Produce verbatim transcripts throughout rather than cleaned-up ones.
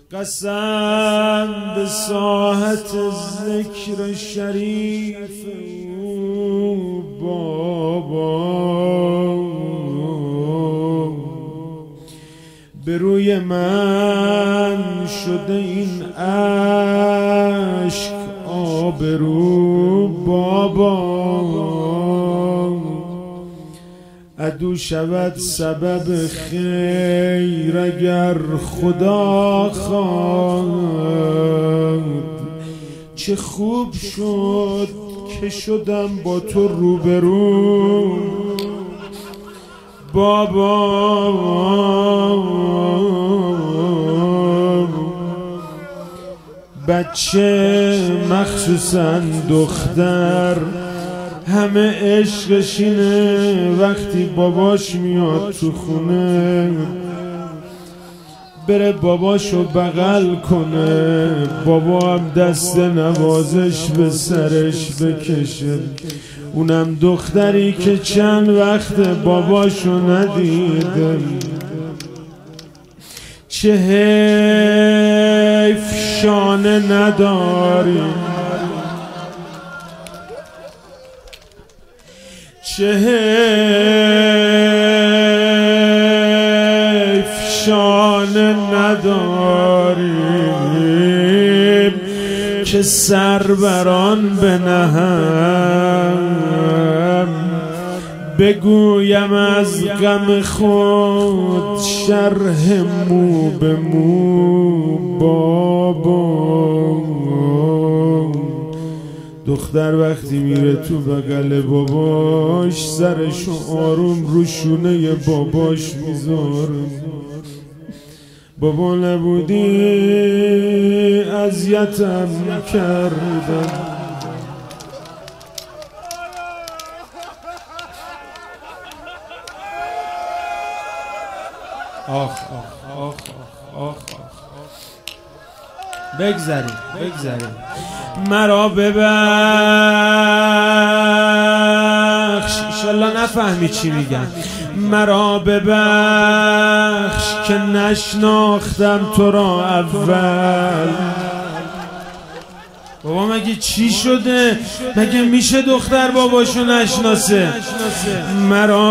قسم به ساحت ذکر شریف او بابا، به روی من شده این اشک آبرو بابا، عدو شود سبب خیر اگر خدا خواند. چه خوب شد که شدم با تو روبرو بابا، بچه مخصوصا دختر همه عشقش اینه وقتی باباش میاد تو خونه بره باباشو بغل کنه، بابا هم دست نوازش به سرش بکشه. اونم دختری که چند وقت باباشو ندیده. چه حیف شانه نداری، چه حیف شانه نداریم که سر بران بنهم. بگویم از غم خود شرح مو به مو بابا. دختر وقتی میره تو بغل باباش سرشو آروم رو شونه باباش میذاره. بابا نبودی اذیتم کردم. آخ آخ آخ آخ آخ بگذاریم بگذاریم. مرا ببخش، انشالله نفهمی چی میگم. مرا ببخش که نشناختم تو را اول. بابا مگه چی شده؟ مگه میشه دختر باباشو نشناسه؟ مرا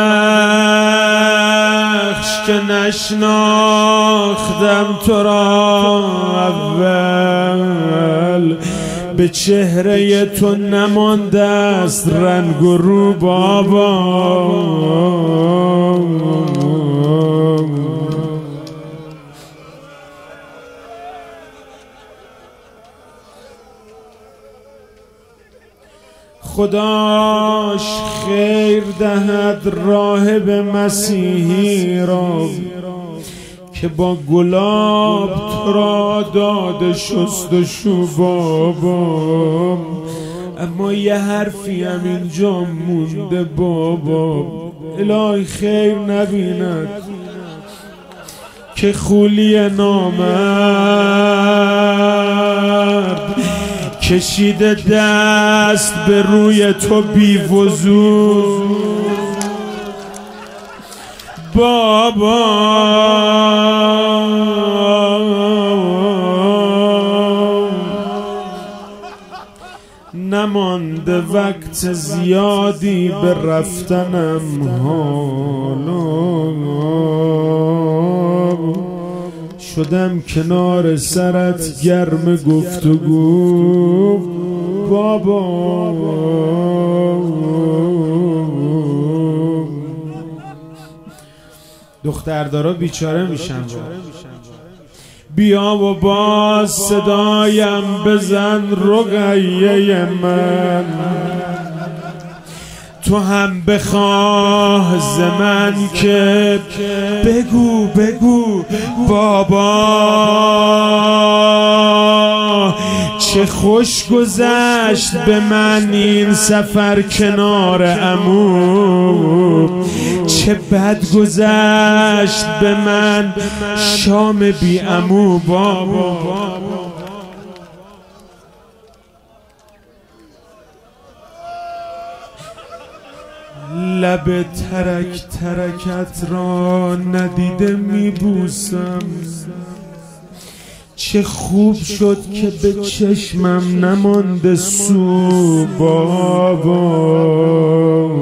ببخش که نشناختم تو را اول. به چهره تو نمانده است رنگ و رو بابا. خداش خیر دهد راهب مسیحی را که با گلاب تو را داده شست و شو بابا. اما یه حرفی هم اینجا مونده بابا، الهی خیر نبیند که خولی نامرد کشیده دست به روی تو بی وضو بابا. نمانده وقت زیادی به رفتنم حالا، شدم کنار سرت گرم گفتگو بابا. دختردارا بیچاره میشن. بیا و باز صدایم بزن رقیه من، تو هم بخواه ز من که بگو بگو بابا. چه خوش گذشت به من این سفر کنار عمو، چه بد گذشت به من شام بی عمو بابا. لب ترک ترکت را ندیده میبوسم، چه خوب شد که به چشمم نمانده سو بابا،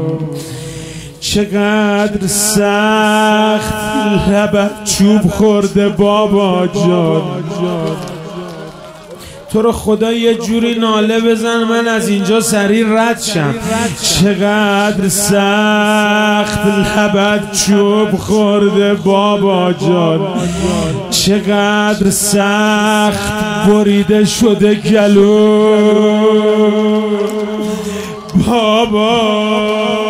چقدر سخت لبت چوب خورده بابا جان. تو رو خدا یه جوری ناله بزن من از اینجا سریع رد شم. چقدر سخت لبت چوب خورده بابا جان، چقدر سخت بریده شده گلو بابا.